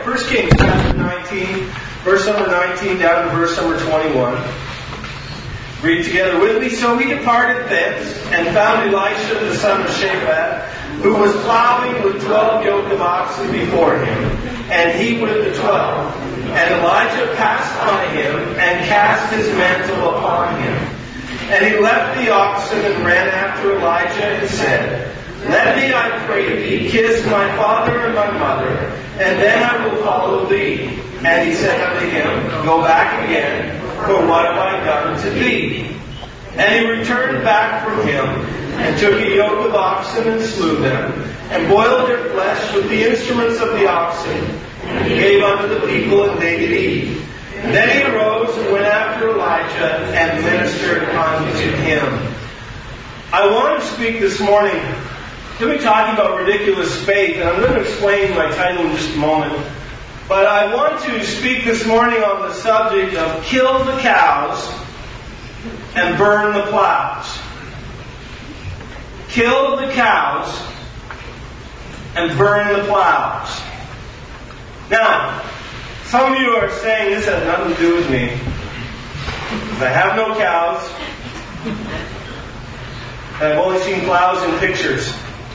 1 Kings chapter 19, verse number 19 down to verse number 21. Read together with me. So he departed thence and found Elisha the son of Shaphat, who was plowing with 12 yoke of oxen before him, and he with the 12. And Elijah passed by him and cast his mantle upon him. And he left the oxen and ran after Elijah and said, Let me, I pray thee, kiss my father and my mother, and then I will follow thee. And he said unto him, Go back again, for what have I done to thee? And he returned back from him, and took a yoke of oxen and slew them, and boiled their flesh with the instruments of the oxen, and he gave unto the people, and they did eat. And then he arose and went after Elijah, and ministered unto him. I want to speak this morning. We'll be talking about ridiculous faith, and I'm going to explain my title in just a moment. But I want to speak this morning on the subject of kill the cows and burn the plows. Kill the cows and burn the plows. Now, some of you are saying this has nothing to do with me. I have no cows. And I've only seen plows in pictures.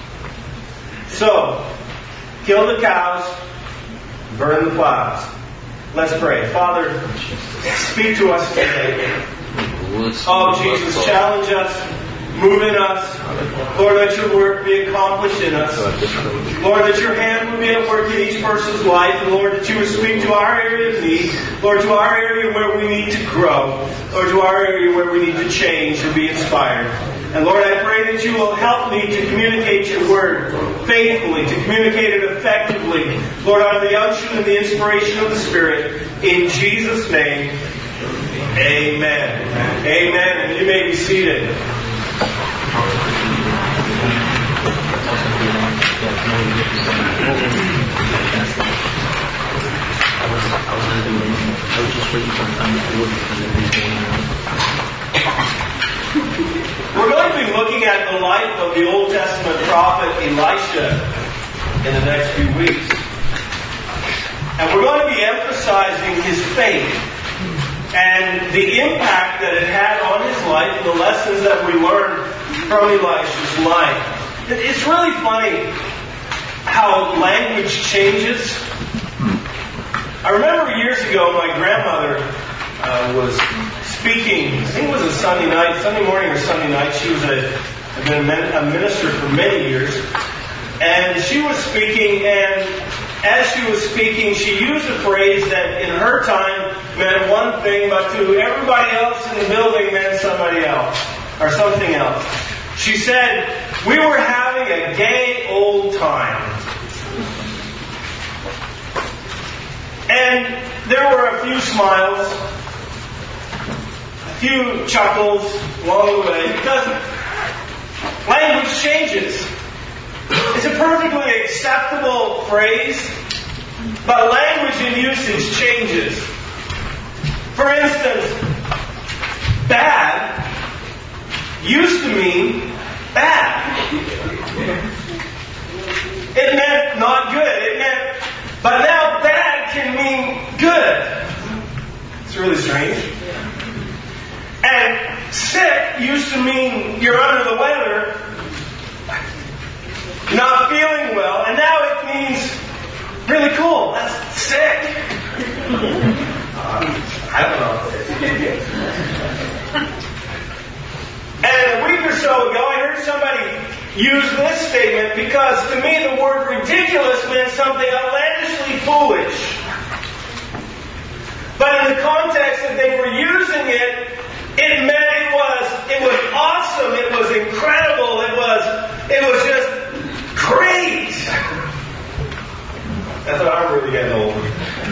So, kill the cows, burn the plows. Let's pray. Father, speak to us today. Oh, Jesus, challenge us. Move in us. Lord, let your work be accomplished in us. Lord, that your hand would be at work in each person's life. And Lord, that you would speak to our area of need. Lord, to our area where we need to grow. Lord, to our area where we need to change and be inspired. And Lord, I pray that you will help me to communicate your word faithfully, to communicate it effectively. Lord, under the unction and the inspiration of the Spirit. In Jesus' name, amen. Amen. And you may be seated. We're going to be looking at the life of the Old Testament prophet Elisha in the next few weeks. And we're going to be emphasizing his faith and the impact that it had on his life and the lessons that we learned from Elisha's life. It's really funny how language changes. I remember years ago my grandmother was speaking, I think it was a Sunday morning or Sunday night. She was a minister for many years. And she was speaking, and as she was speaking, she used a phrase that in her time meant one thing, but to everybody else in the building meant somebody else, or something else. She said, we were having a gay old time. And there were a few smiles, a few chuckles along the way, because language changes. It's a perfectly acceptable phrase, but language and usage changes. For instance, bad used to mean bad. It meant not good. But now bad can mean good. It's really strange. And sick used to mean you're under the weather, not feeling well, and now it means really cool. That's sick. I don't know. And a week or so ago, I heard somebody use this statement because to me the word ridiculous meant something outlandishly foolish. But in the context that they were using it, it meant it was awesome, it was incredible, it was just great. That's what I'm really getting old.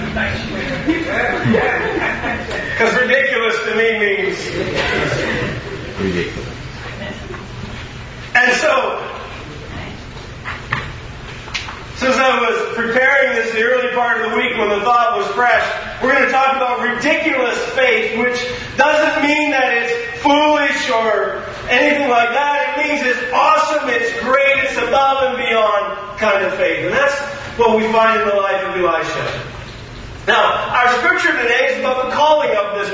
Because ridiculous to me means ridiculous. And so, since I was preparing this the early part of the week when the thought was fresh, we're going to talk about ridiculous faith, which doesn't mean that it's foolish or anything like that. It means it's awesome, it's great, it's above and beyond kind of faith. And that's what we find in the life of Elisha.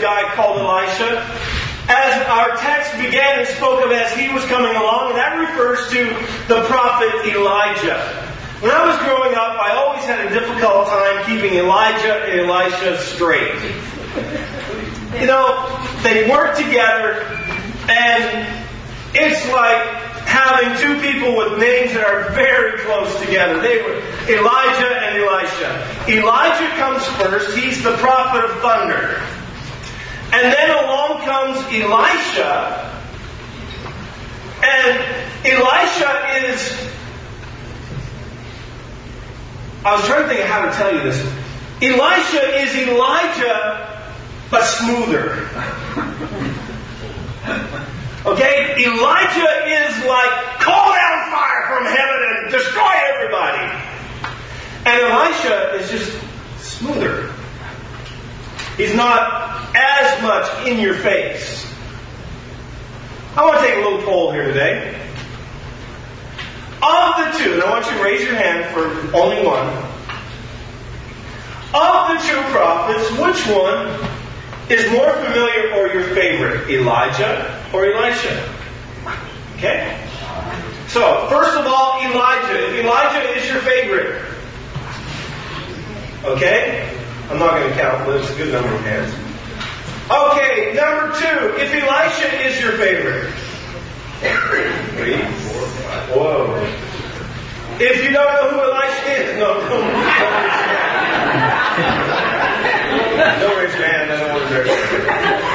guy called Elisha, as our text began and spoke of as he was coming along, and that refers to the prophet Elijah. When I was growing up, I always had a difficult time keeping Elijah and Elisha straight. You know, they work together, and it's like having two people with names that are very close together. They were Elijah and Elisha. Elijah comes first. He's the prophet of thunder. And then along comes Elisha. And Elisha is... I was trying to think of how to tell you this. Elisha is Elijah, but smoother. Okay? Elijah is like, call down fire from heaven and destroy everybody. And Elisha is just smoother. He's not as much in your face. I want to take a little poll here today. Of the two, and I want you to raise your hand for only one. Of the two prophets, which one is more familiar or your favorite? Elijah or Elisha? Okay? So, first of all, Elijah. If Elijah is your favorite. Okay? I'm not going to count, but it's a good number of hands. Okay, number two. If Elisha is your favorite. 3, 4, 5. Whoa. If you don't know who Elisha is, don't raise your hand. Don't raise your hand, I don't want to raise your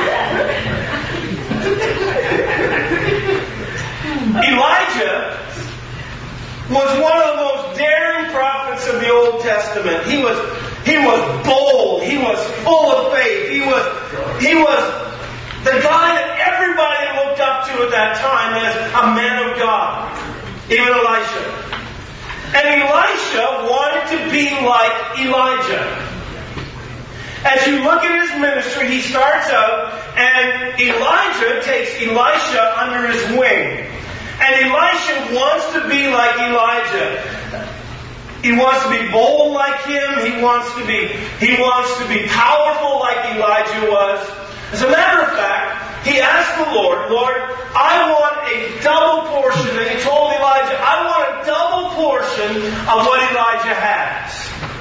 hand. Elijah was one of the most daring prophets of the Old Testament. He was bold. He was full of faith. He was the guy that everybody looked up to at that time as a man of God. Even Elisha. And Elisha wanted to be like Elijah. As you look at his ministry, he starts out and Elijah takes Elisha under his wing. And Elisha wants to be like Elijah. He wants to be bold like him. He wants to be powerful like Elijah was. As a matter of fact, he asked the Lord, I want a double portion. And he told Elijah, I want a double portion of what Elijah has.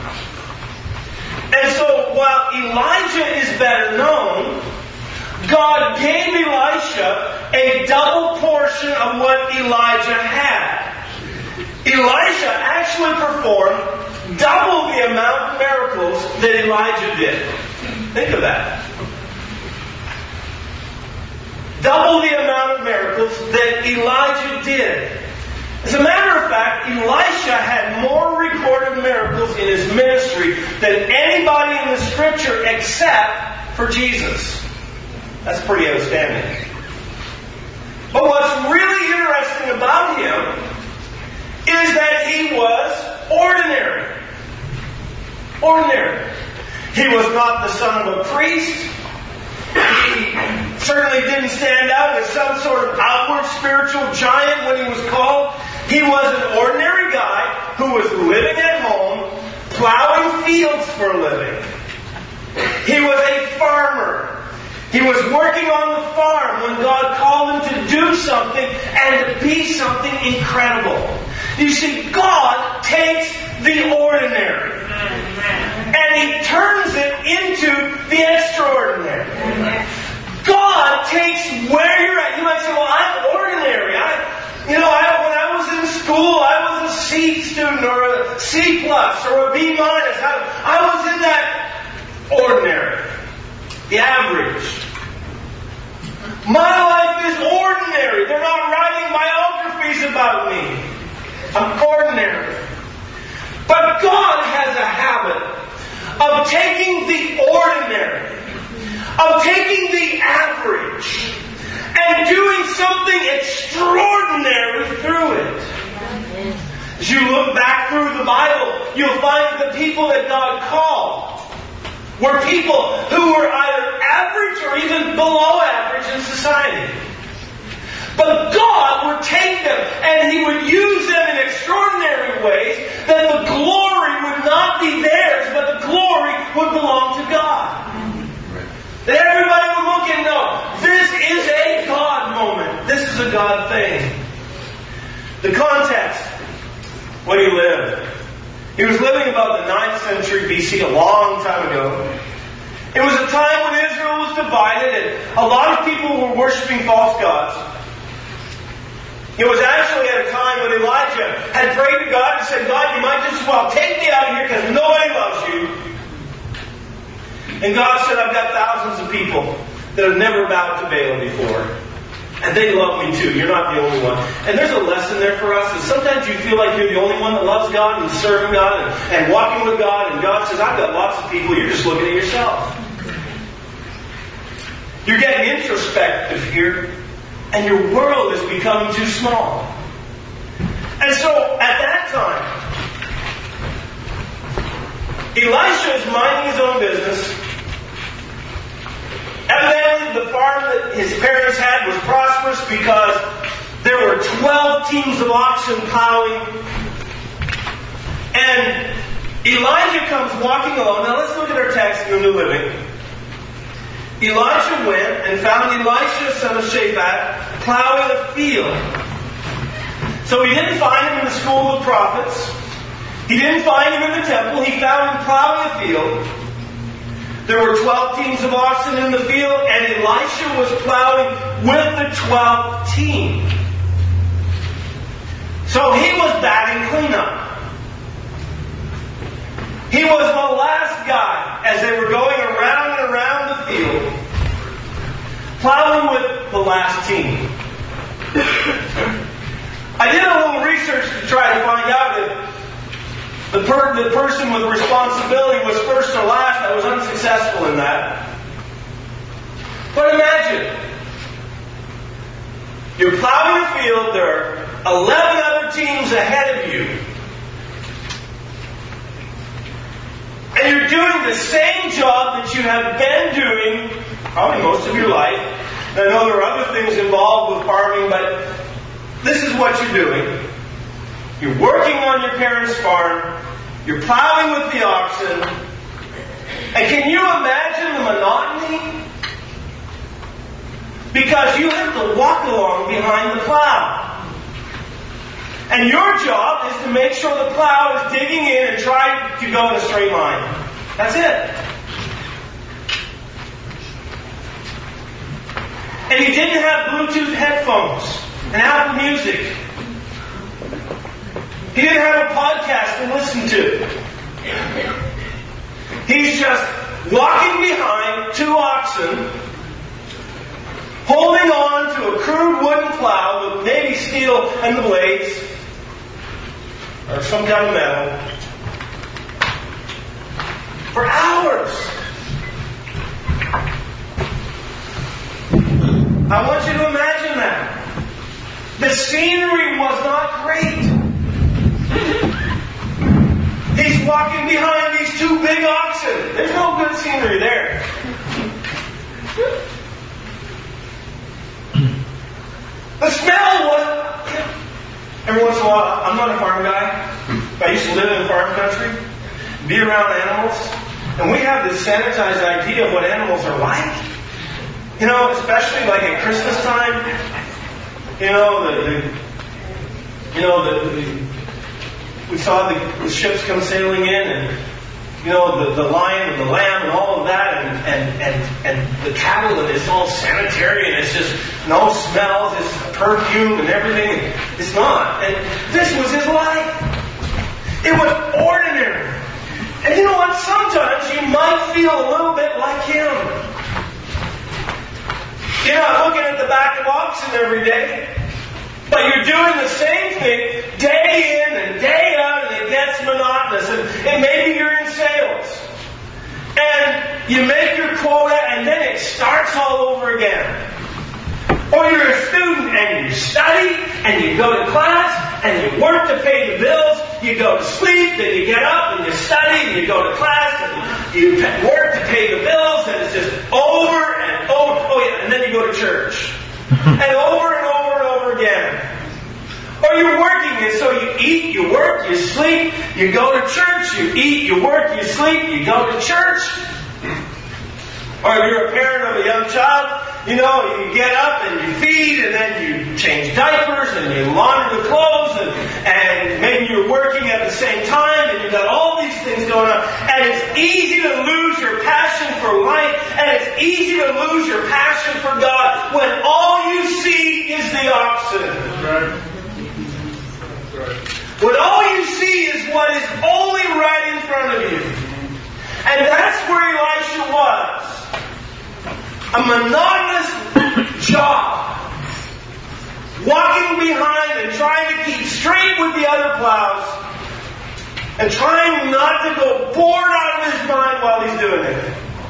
And so while Elijah is better known, God gave Elisha a double portion of what Elijah had. Elisha actually performed double the amount of miracles that Elijah did. Think of that. Double the amount of miracles that Elijah did. As a matter of fact, Elisha had more recorded miracles in his ministry than anybody in the Scripture except for Jesus. That's pretty outstanding. But what's really interesting about him is that he was ordinary. Ordinary. He was not the son of a priest. He certainly didn't stand out as some sort of outward spiritual giant when he was called. He was an ordinary guy who was living at home, plowing fields for a living. He was a farmer. He was working on the farm when God called him to do something and to be something incredible. You see, God takes the ordinary and He turns it into the extraordinary. God takes where you're at. You might say, well, I'm ordinary. When I was in school, I was a C student or a C plus or a B minus. I was in that ordinary. The average. My life is ordinary. They're not writing biographies about me. I'm ordinary. But God has a habit of taking the ordinary, of taking the average, and doing something extraordinary through it. As you look back through the Bible, you'll find that the people that God called were people who were either average or even below average in society. But God would take them and He would use them in extraordinary ways that the glory would not be theirs, but the glory would belong to God. That everybody God thing. The context when he lived. He was living about the 9th century BC, a long time ago. It was a time when Israel was divided and a lot of people were worshiping false gods. It was actually at a time when Elijah had prayed to God and said, God, you might just as well take me out of here because nobody loves you. And God said, I've got thousands of people that have never bowed to Baal before. And they love me too. You're not the only one. And there's a lesson there for us. Is sometimes you feel like you're the only one that loves God and serving God and walking with God. And God says, I've got lots of people. You're just looking at yourself. You're getting introspective here. And your world is becoming too small. And so, at that time, Elisha is minding his own business. Evidently, the farm that his parents had was prosperous because there were 12 teams of oxen plowing. And Elijah comes walking along. Now, let's look at our text in the New Living. Elijah went and found Elisha, son of Shaphat, plowing a field. So he didn't find him in the school of prophets. He didn't find him in the temple. He found him plowing a field. There were 12 teams of oxen in the field, and Elisha was plowing with the 12th team. So he was batting cleanup. He was the last guy as they were going around and around the field, plowing with the last team. I did a little research to try to find out if the person with responsibility was first or last. I was unsuccessful in that. But imagine, you're plowing a field, there are 11 other teams ahead of you. And you're doing the same job that you have been doing probably most of your life. And I know there are other things involved with farming, but this is what you're doing. You're working on your parents' farm. You're plowing with the oxen. And can you imagine the monotony? Because you have to walk along behind the plow. And your job is to make sure the plow is digging in and trying to go in a straight line. That's it. And he didn't have Bluetooth headphones and Apple Music. He didn't have a podcast to listen to. He's just walking behind 2 oxen, holding on to a crude wooden plow with maybe steel and the blades, or some kind of metal, for hours. I want you to imagine that. The scenery was not great. He's walking behind these 2 big oxen. There's no good scenery there. The smell was... Every once in a while, I'm not a farm guy, but I used to live in farm country, be around animals, and we have this sanitized idea of what animals are like. You know, especially like at Christmas time, we saw the ships come sailing in, and the lion and the lamb and all of that, and the cattle, and it's all sanitary, and it's just no smells, it's perfume and everything. It's not. And this was his life. It was ordinary. And you know what? Sometimes you might feel a little bit like him. You're not looking at the back of oxen every day, but you're doing the same thing day in and day out, and it gets monotonous. And maybe you're in sales, and you make your quota, and then it starts all over again. Or you're a student, and you study, and you go to class, and you work to pay the bills. You go to sleep, then you get up, and you study, and you go to class, and you work to pay the bills, and it's just over and over. Oh yeah, and then you go to church. And over and over and over again. Or you're working, and so you eat, you work, you sleep, you go to church, you eat, you work, you sleep, you go to church. Or if you're a parent of a young child, you get up and you feed, and then you change diapers, and you launder the clothes, and maybe you're working at the same time, and you've got all these things going on. And it's easy to lose your passion for life, and it's easy to lose your passion for God when all you see is the oxen. When all you see is what is only right in front of you. And that's where Elisha was. A monotonous job. Walking behind and trying to keep straight with the other plows. And trying not to go bored out of his mind while he's doing it.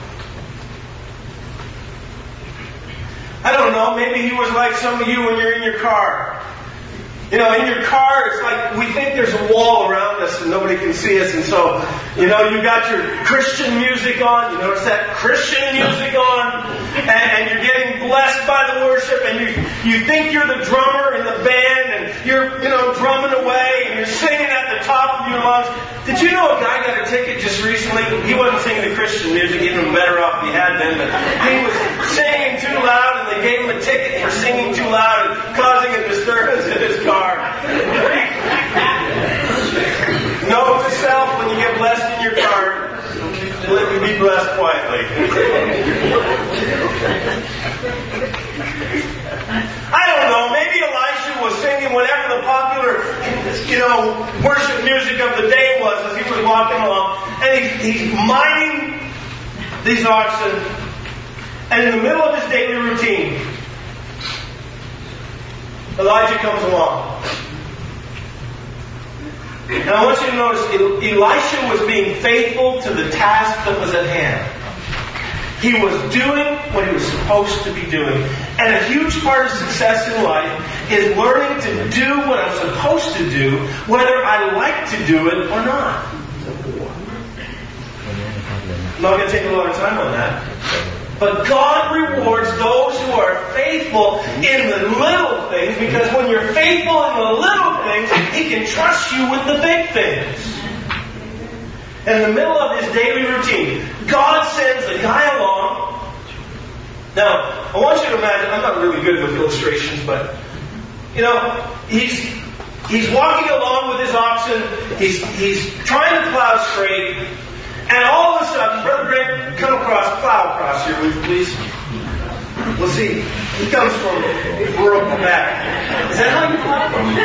I don't know, maybe he was like some of you when you're in your car. In your car, it's like we think there's a wall around us and nobody can see us. And so, you've got your Christian music on. You notice that Christian music on. And you're getting blessed by the worship. And you think you're the drummer in the band. And you're, drumming away. And you're singing at the top of your lungs. Did you know a guy got a ticket just recently? He wasn't singing the Christian music. Even better off he had been. But he was singing too loud. And they gave him a ticket for singing too loud and causing a disturbance in his car. Note to self, when you get blessed in your car, let me be blessed quietly. I don't know, maybe Elisha was singing whatever the popular, worship music of the day was as he was walking along. And he's minding these oxen. And in the middle of his daily routine, Elijah comes along. And I want you to notice, Elisha was being faithful to the task that was at hand. He was doing what he was supposed to be doing. And a huge part of success in life is learning to do what I'm supposed to do, whether I like to do it or not. I'm not going to take a lot of time on that. But God rewards those who are faithful in the little things, because when you're faithful in the little things, He can trust you with the big things. In the middle of his daily routine, God sends a guy along. Now, I want you to imagine, I'm not really good with illustrations, but, he's walking along with his oxen, he's trying to plow straight, and all of a sudden, Brother Grant, plow across here, will you please? We'll see. He comes from rural Quebec. Is that how you plow?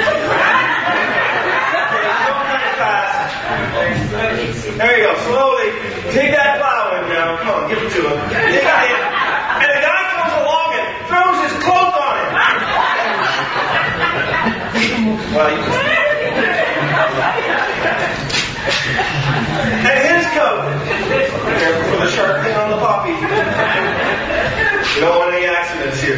Okay, he's going kind of fast. There you go, slowly. Take that plow in now. Come on, give it to him. Take it in. And the guy comes along and throws his cloak on him. And his coat. Careful for the sharp thing on the poppy. We don't want any accidents here.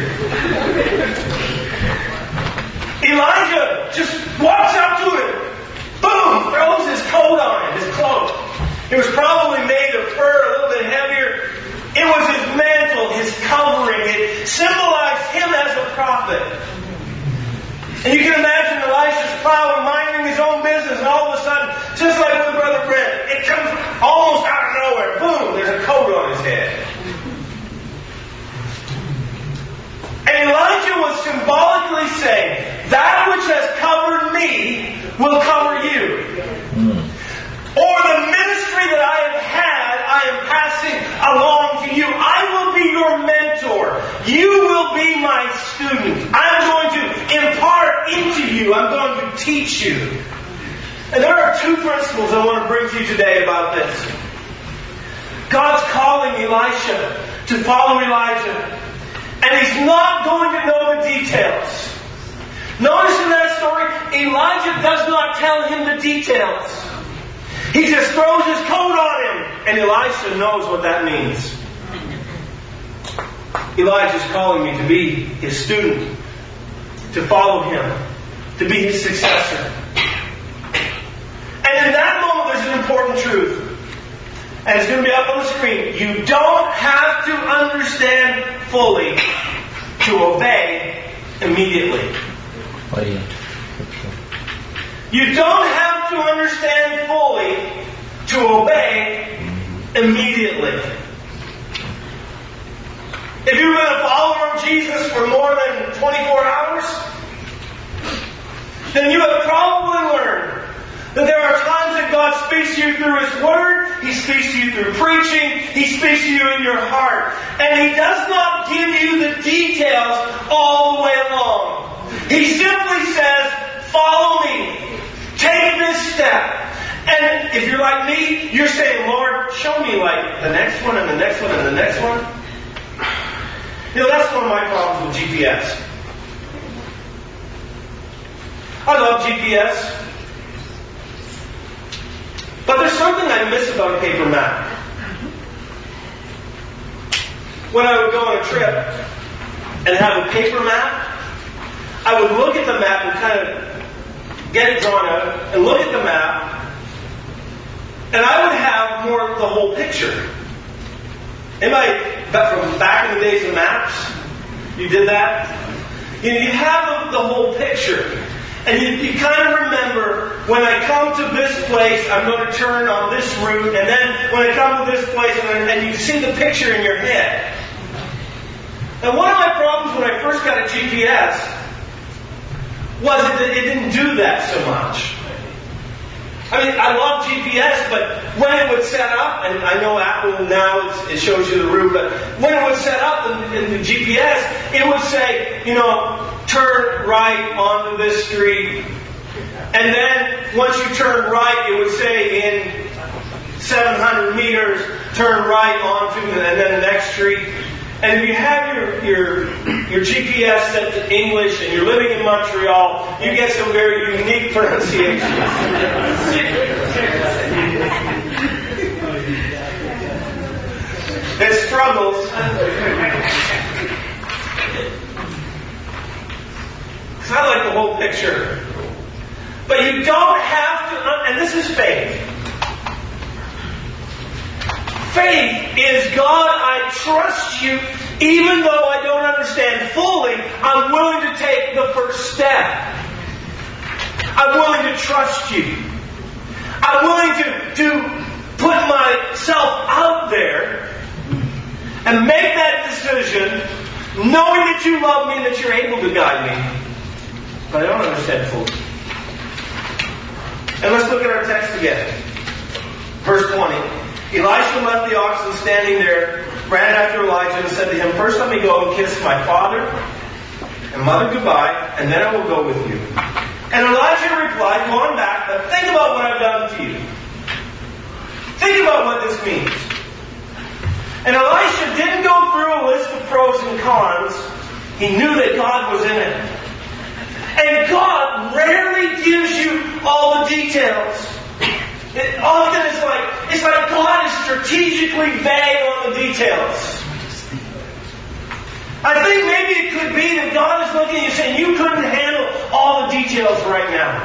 Elijah just walks up to him. Boom! Throws his coat on him, his cloak. It was probably made of fur, a little bit heavier. It was his mantle, his covering. It symbolized him as a prophet. And you can imagine Elisha's plowing, minding his own business, and all of a sudden, just like with Brother Brent, it comes almost out of nowhere. Boom! There's a coat on his head. And Elijah was symbolically saying, that which has covered me will cover you. Or the ministry that I have had, I am passing along to you. I will be your mentor. You will be my student. I'm going to impart into you. I'm going to teach you. And there are two principles I want to bring to you today about this. God's calling Elisha to follow Elijah. And he's not going to know the details. Notice in that story, Elijah does not tell him the details. He just throws his coat on him. And Elisha knows what that means. Elijah's calling me to be his student. To follow him. To be his successor. And in that moment, there's an important truth. And it's going to be up on the screen. You don't have to understand fully to obey immediately. You don't have to understand fully to obey immediately. If you've been a follower of Jesus for more than 24 hours, then you have probably learned that there are times that God speaks to you through His Word, He speaks to you through preaching, He speaks to you in your heart. And He does not give you the details all the way along. He simply says, follow me. Take this step. And if you're like me, you're saying, Lord, show me like the next one and the next one and the next one. You know, that's one of my problems with GPS. I love GPS. But there's something I miss about a paper map. When I would go on a trip and have a paper map, I would look at the map and kind of get it drawn out and look at the map, and I would have more of the whole picture. From back in the days of maps, you did that? You have the whole picture. And you kind of remember, when I come to this place, I'm going to turn on this route, and then when I come to this place, and you see the picture in your head. And one of my problems when I first got a GPS was that it didn't do that so much. I mean, I love GPS, but when it would set up, and I know Apple now it shows you the route, but when it would set up in the GPS, it would say, turn right onto this street. And then once you turn right, it would say in 700 meters, turn right onto, and then the next street. And if you have your GPS set to English and you're living in Montreal, you get some very unique pronunciations. It struggles. Because I like the whole picture. But you don't have to, and this is faith. Faith is, God, I trust you, even though I don't understand fully, I'm willing to take the first step. I'm willing to trust you. I'm willing to put myself out there and make that decision, knowing that you love me and that you're able to guide me. But I don't understand fully. And let's look at our text again. Verse 20. Elisha left the oxen standing there, ran after Elijah and said to him, first let me go and kiss my father and mother goodbye, and then I will go with you. And Elijah replied, go on back, but think about what I've done to you. Think about what this means. And Elisha didn't go through a list of pros and cons. He knew that God was in it. And God rarely gives you all the details. Often it's like God is strategically vague on the details. I think maybe it could be that God is looking at you saying, you couldn't handle all the details right now.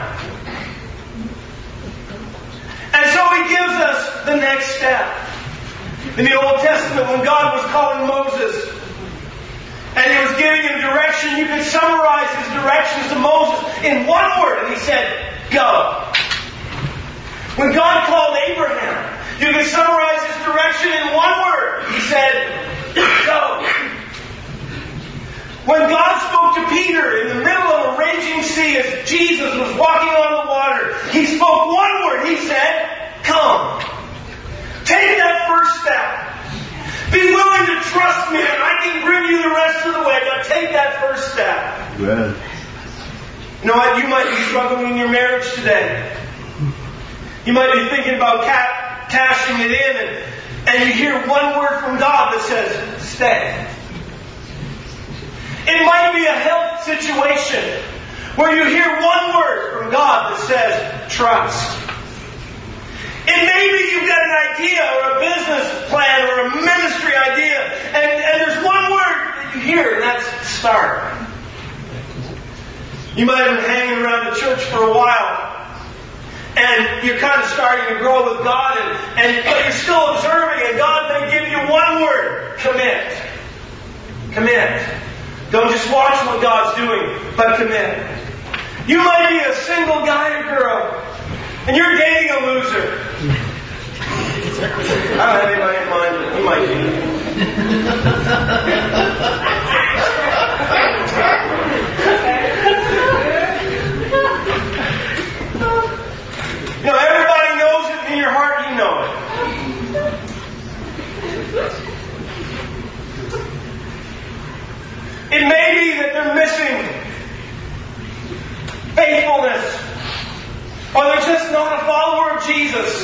And so He gives us the next step. In the Old Testament, when God was calling Moses, and He was giving him direction, you could summarize His directions to Moses in one word, and He said, go. When God called Abraham, you could summarize His direction in one word. He said, go. When God spoke to Peter in the middle of a raging sea as Jesus was walking on the water, He spoke one word. He said, come. Take that first step. Be willing to trust me and I can bring you the rest of the way, but take that first step. Good. You know what? You might be struggling in your marriage today. You might be thinking about cashing it in, and you hear one word from God that says, stay. It might be a health situation where you hear one word from God that says, trust. It may be you've got an idea or a business plan or a ministry idea, and there's one word that you hear, and that's start. You might have been hanging around the church for a while, and you're kind of starting to grow with God, but you're still observing, and God may give you one word. Commit. Commit. Don't just watch what God's doing, but commit. You might be a single guy or girl, and you're dating a loser. I don't have anybody in mind, but you might be. Everybody knows it. In your heart, you know it. It may be that they're missing faithfulness, or they're just not a follower of Jesus.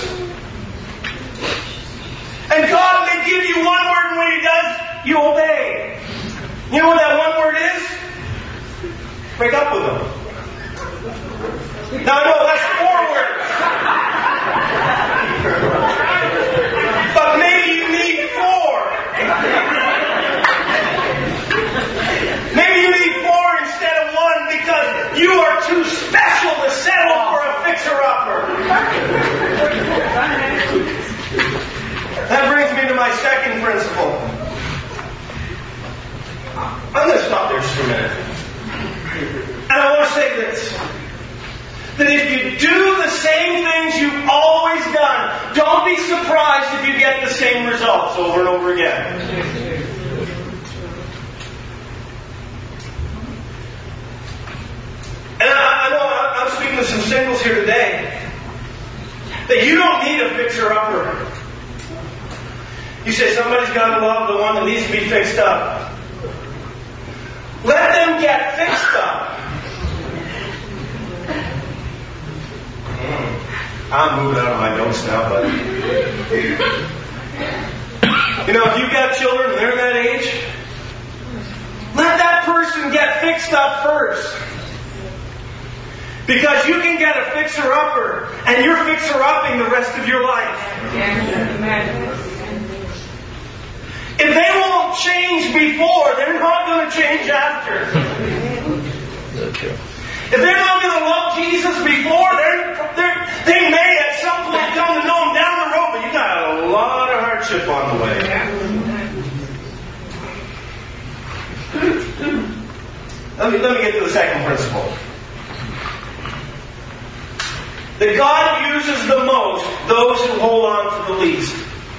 And God may give you one word, and when He does, you obey. You know what that one word is? Break up with them. Now I know that's 4 words. But maybe you need 4. Maybe you need 4 instead of 1 because you are too special to settle for a fixer-upper. That brings me to my second principle. I'm going to stop there just for a minute. And I want to say this. That if you do the same things you've always done, don't be surprised if you get the same results over and over again. And I know I'm speaking to some singles here today, that you don't need a fixer-upper. You say somebody's got to love the one that needs to be fixed up. Let them get fixed up. I'm moving out of my notes now, but if you've got children and they're that age, let that person get fixed up first. Because you can get a fixer-upper, and you're fixer-upping the rest of your life. If they won't change before, they're not going to change after. If they're not going to love Jesus before, they may at some point come to know Him down the road, but you got a lot of hardship on the way. Let me get to the second principle. That God uses the most those who hold on to the least.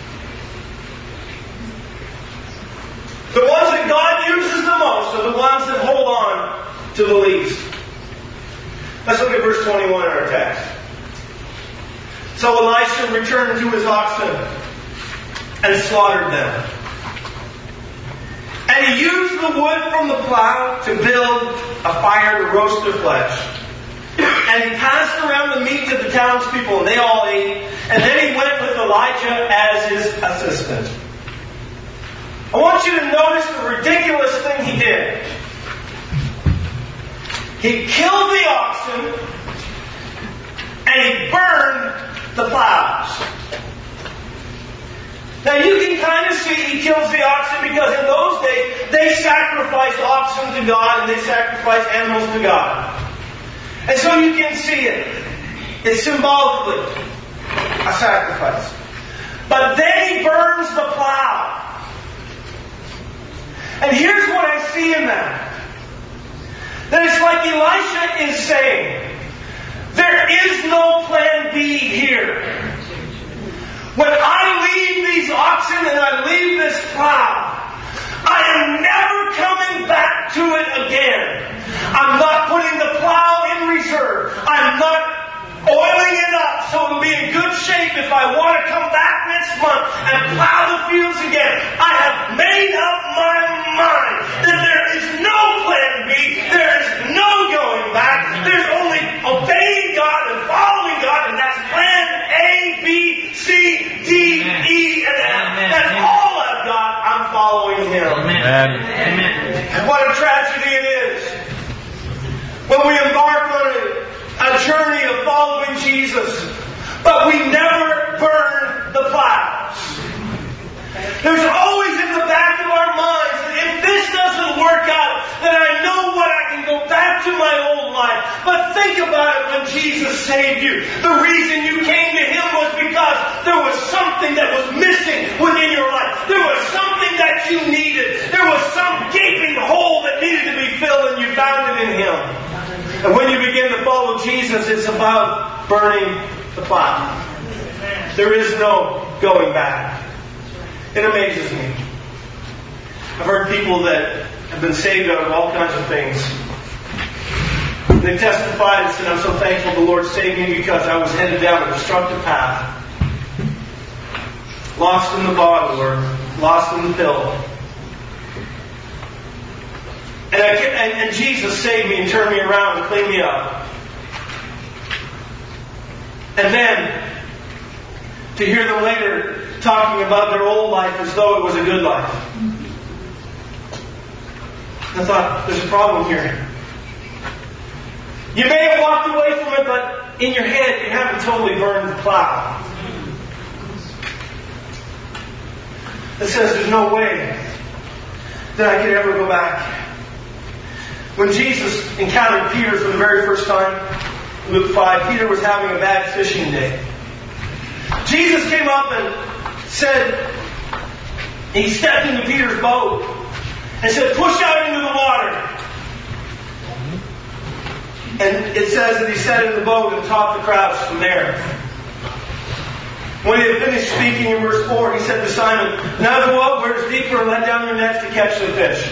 The ones that God uses the most are the ones that hold on to the least. Let's look at verse 21 in our text. So Elisha returned to his oxen and slaughtered them. And he used the wood from the plow to build a fire to roast their flesh. And he passed around the meat to the townspeople, and they all ate. And then he went with Elijah as his assistant. I want you to notice the ridiculous thing he did. He killed the oxen, and he burned the plows. Now you can kind of see he kills the oxen because in those days they sacrificed oxen to God and they sacrificed animals to God. And so you can see it. It's symbolically a sacrifice. But then he burns the plow. And here's what I see in that. That it's like Elisha is saying, there is no plan B here. When I leave these oxen and I leave this plow, I am never coming back to it again. I'm not putting the plow in reserve. I'm not oiling it up so it'll be in good shape if I want to come back next month and plow the fields again. I have made up my mind that there is no plan B. There is no going back. There's only obeying God and following God, and that's plan A, B, C, D, E, and F. That's all I've got. I'm following Him. Amen. And what a tragedy it is when we embark on a journey of following Jesus, but we never burn the plows. There's always in the back of our minds that if this doesn't work out, then I know what I can go back to my old life. But think about it when Jesus saved you. The reason you came to Him was because there was something that was missing within your life. There was something that you needed. There was some gaping hole that needed to be filled, and you found it in Him. And when you begin to follow Jesus, it's about burning the plow. There is no going back. It amazes me. I've heard people that have been saved out of all kinds of things. They testified and said, I'm so thankful the Lord saved me because I was headed down a destructive path. Lost in the bottle or lost in the pill. And Jesus saved me and turned me around and cleaned me up. And then, to hear them later talking about their old life as though it was a good life. I thought, there's a problem here. You may have walked away from it, but in your head you haven't totally burned the plow. It says there's no way that I could ever go back. When Jesus encountered Peter for the very first time, Luke 5, Peter was having a bad fishing day. Jesus came up and said, he stepped into Peter's boat and said, push out into the water. And it says that he sat in the boat and taught the crowds from there. When he had finished speaking in verse 4, he said to Simon, now go out where it's deeper and let down your nets to catch the fish.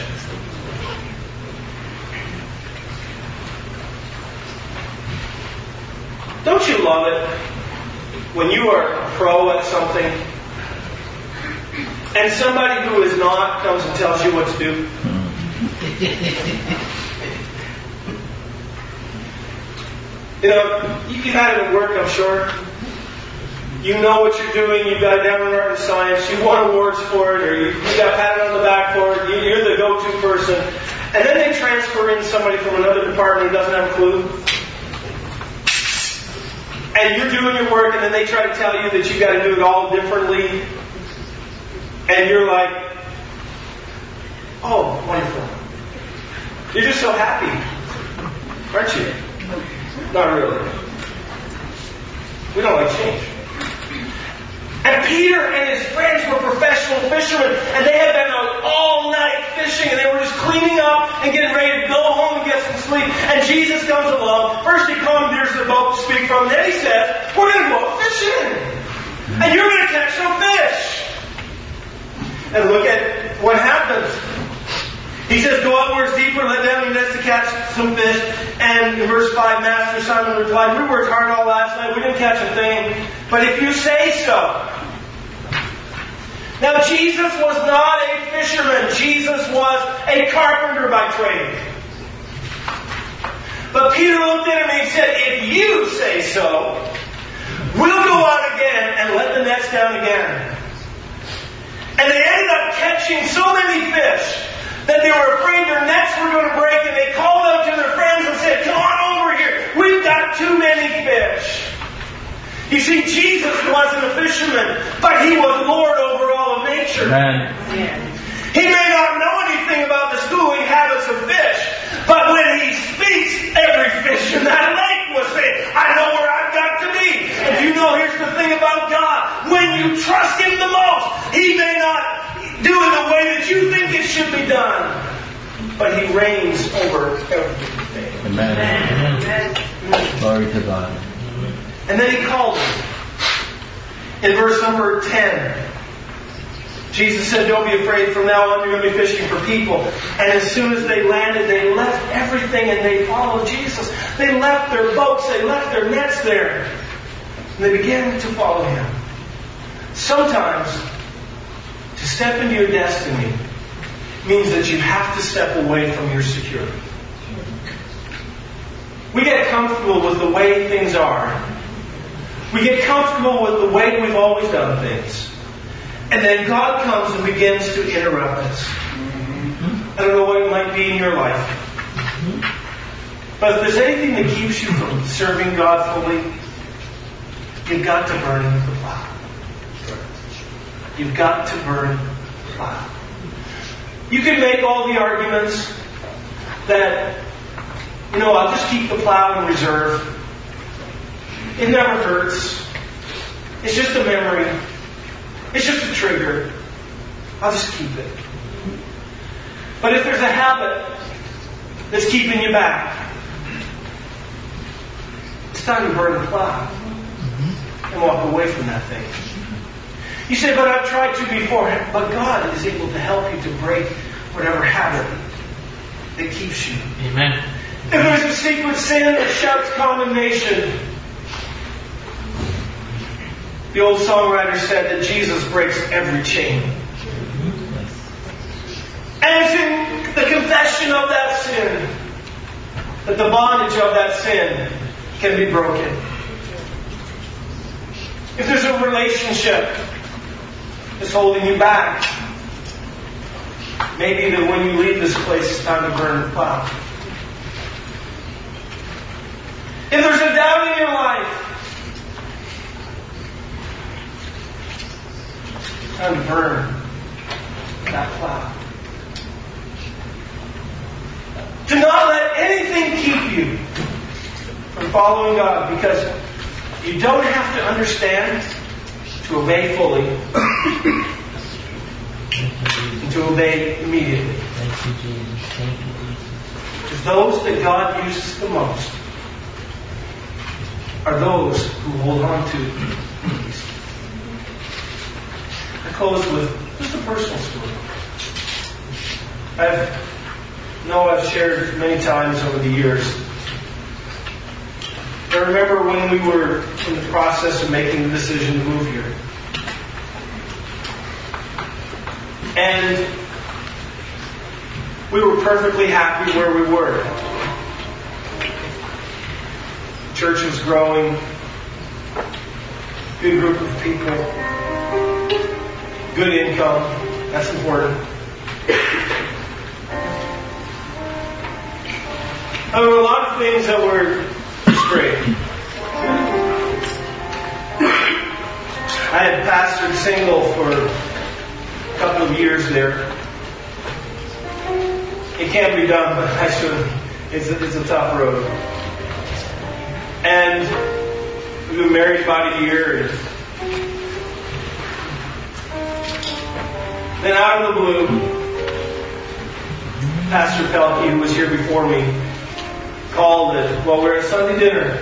Don't you love it when you are a pro at something and somebody who is not comes and tells you what to do? You know, you've had it at work, I'm sure. You know what you're doing, you've got it down in science, you won awards for it, or you got patted on the back for it, you're the go-to person. And then they transfer in somebody from another department who doesn't have a clue. And you're doing your work, and then they try to tell you that you've got to do it all differently. And you're like, oh, wonderful. You're just so happy, aren't you? Not really. We don't like change. And Peter and his friends were professional fishermen, and they had been out all night fishing, and they were just cleaning up and getting ready to go home and get some sleep. And Jesus comes along. First he commandeers the boat to speak from. Then he says, we're going to go out fishing. And you're going to catch some fish. And look at what happens. He says, go out where it's deeper, let down your nets to catch some fish. And in verse 5, Master Simon replied, we worked hard all last night, we didn't catch a thing. But if you say so. Now Jesus was not a fisherman. Jesus was a carpenter by trade. But Peter looked at him and he said, if you say so, we'll go out again and let the nets down again. And they ended up catching so many fish that they were afraid their nets were going to break, and they called out to their friends and said, come on over here, we've got too many fish. You see, Jesus wasn't a fisherman, but He was Lord over all of nature. Amen. He may not know anything about the schooling habits of fish, but when He speaks, every fish in that lake was saying, I know where I've got to be. And you know, here's the thing about God. When you trust Him the most, He may not do it the way that you think it should be done, but He reigns over everything. Amen. Amen. Glory to God. And then He called him. In verse number 10, Jesus said, don't be afraid, from now on you're going to be fishing for people. And as soon as they landed, they left everything and they followed Jesus. They left their boats, they left their nets there. And they began to follow Him. Sometimes, to step into your destiny means that you have to step away from your security. We get comfortable with the way things are. We get comfortable with the way we've always done things. And then God comes and begins to interrupt us. I don't know what it might be in your life. But if there's anything that keeps you from serving God fully, you've got to burn the plow. You've got to burn the plow. You can make all the arguments that, I'll just keep the plow in reserve. It never hurts. It's just a memory. It's just a trigger. I'll just keep it. But if there's a habit that's keeping you back, it's time to burn the plow and walk away from that thing. You say, but I've tried to before. But God is able to help you to break whatever habit that keeps you. Amen. If there's a secret sin that shouts condemnation, the old songwriter said that Jesus breaks every chain. And it's in the confession of that sin that the bondage of that sin can be broken. If there's a relationship that's holding you back, maybe that when you leave this place, it's time to burn the plow. If there's a doubt in your life, it's time to burn that plow. Do not let anything keep you from following God, because you don't have to understand to obey fully and to obey immediately. Thank you, Jesus. Thank you, Jesus. Because those that God uses the most are those who hold on to these. I close with just a personal story. I've shared many times over the years. I remember when we were in the process of making the decision to move here. And we were perfectly happy where we were. The church was growing. Good group of people. Good income. That's important. There were a lot of things that were just great. I had pastored single for a couple of years there. It can be done, but I should. It's a tough road. And we've been married about a year. And then out of the blue, Pastor Pelkey, who was here before me, called it while we were at Sunday dinner.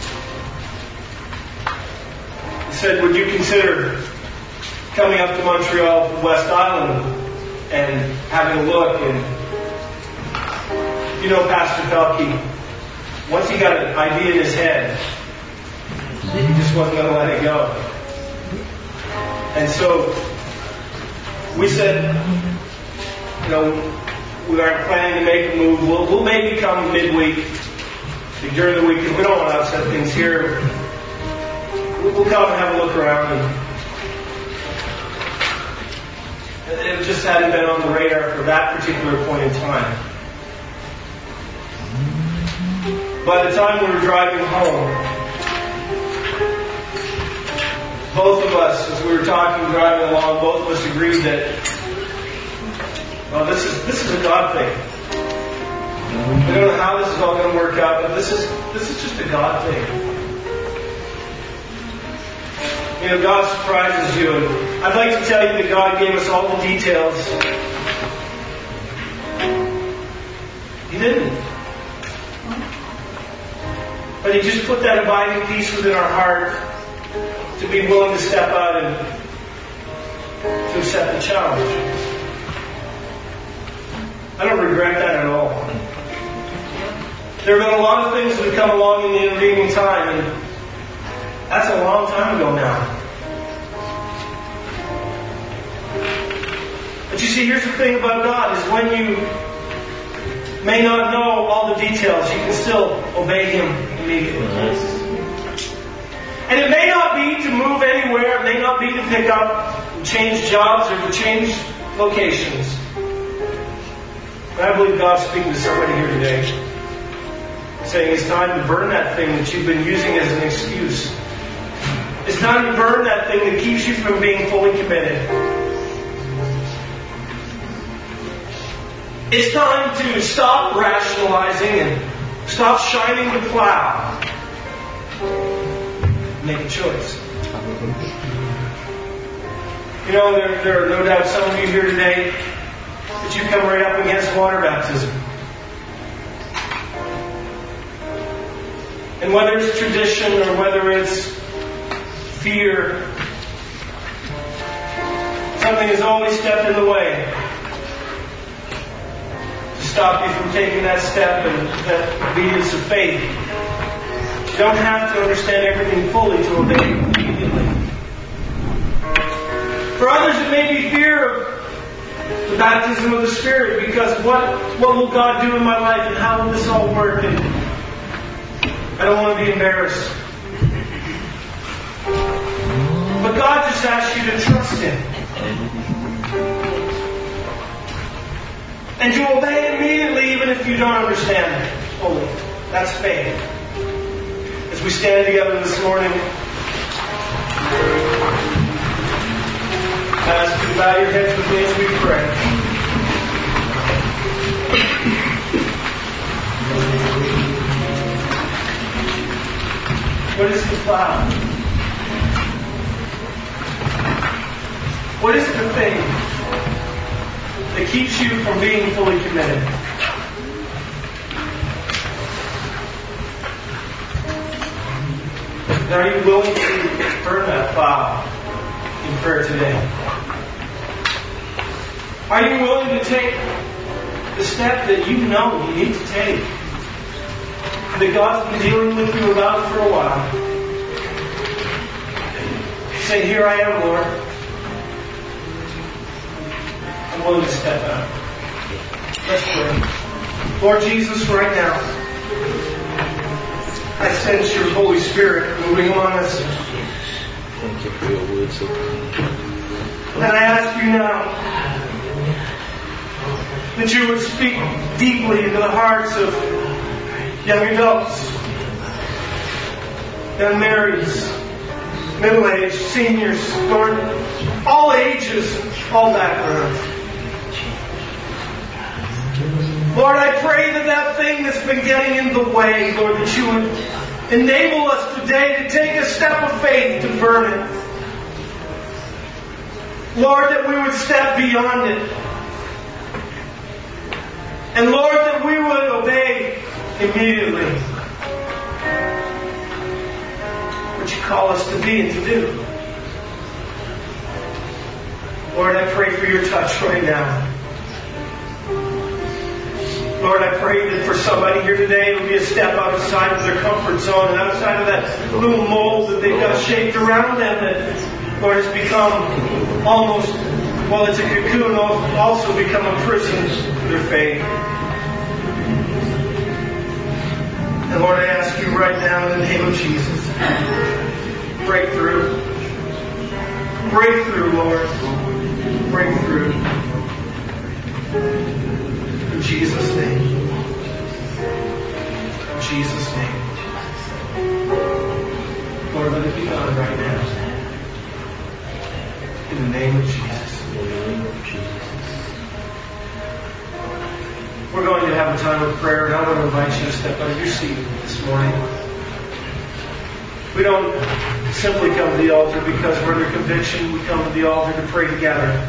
He said, would you consider coming up to Montreal from West Island and having a look? And you know, Pastor Pelkey, once he got an idea in his head, he just wasn't going to let it go. And so we said, you know, we aren't planning to make a move. We'll maybe come midweek. During the weekend, we don't want to upset things here. We'll come and have a look around. And it just hadn't been on the radar for that particular point in time. By the time we were driving home, both of us, as we were talking, driving along, both of us agreed that, well, this is a God thing. We don't know how this is all going to work out, but this is just a God thing. You know, God surprises you, and I'd like to tell you that God gave us all the details. He didn't. But He just put that abiding peace within our heart to be willing to step out and to accept the challenge. I don't regret that at all. There have been a lot of things that have come along in the intervening time, and that's a long time ago now. But you see, here's the thing about God, is when you may not know all the details, you can still obey Him immediately. And it may not be to move anywhere, it may not be to pick up and change jobs or to change locations. But I believe God's speaking to somebody here today, saying it's time to burn that thing that you've been using as an excuse. It's time to burn that thing that keeps you from being fully committed. It's time to stop rationalizing and stop shining the plow. Make a choice. You know, there are no doubt some of you here today that you come right up against water baptism. And whether it's tradition or whether it's fear, Something has always stepped in the way to stop you from taking that step and that obedience of faith. You don't have to understand everything fully to obey immediately. For others, it may be fear of the baptism of the Spirit, because what will God do in my life and how will this all work? And I don't want to be embarrassed. But God just asks you to trust Him. And to obey immediately, even if you don't understand it fully. That's faith. As we stand together this morning, I ask you to bow your heads with me as we pray. What is the cloud? What is the thing that keeps you from being fully committed? And are you willing to burn that plow in prayer today? Are you willing to take the step that you know you need to take, that God's been dealing with you about for a while? Say, here I am, Lord. I'm willing to step out. Let's pray. Lord Jesus, right now, I sense your Holy Spirit moving among us. Thank you for your words. And I ask you now that you would speak deeply into the hearts of young adults, young marrieds, middle-aged, seniors, Lord, all ages, all backgrounds. Lord, I pray that thing that's been getting in the way, Lord, that you would enable us today to take a step of faith to burn it. Lord, that we would step beyond it. And Lord, that we would obey immediately what you call us to be and to do. Lord, I pray for your touch right now. Lord, I pray that for somebody here today, it will be a step outside of their comfort zone and outside of that little mold that they've got shaped around them that, Lord, has become almost, well, it's a cocoon, also become a prison for their faith. And Lord, I ask you right now in the name of Jesus, breakthrough. Breakthrough, Lord. Breakthrough. In Jesus' name. In Jesus' name. Lord, let it be done right now. In the name of Jesus. In the name of Jesus. We're going to have a time of prayer, and I want to invite you to step out of your seat this morning. We don't simply come to the altar because we're under conviction. We come to the altar to pray together.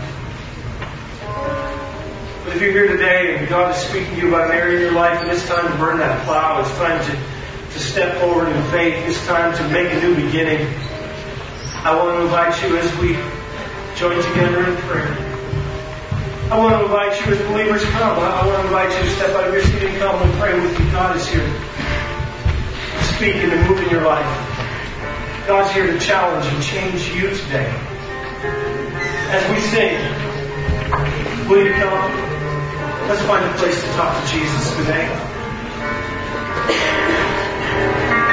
But if you're here today and God is speaking to you about an area in your life, and it's time to burn that plow, it's time to step forward in faith, it's time to make a new beginning, I want to invite you as we join together in prayer. I want to invite you as believers come. I want to invite you to step out of your seat and come and pray with you. God is here to speak and to move in your life. God's here to challenge and change you today. As we sing, will you come? Let's find a place to talk to Jesus today.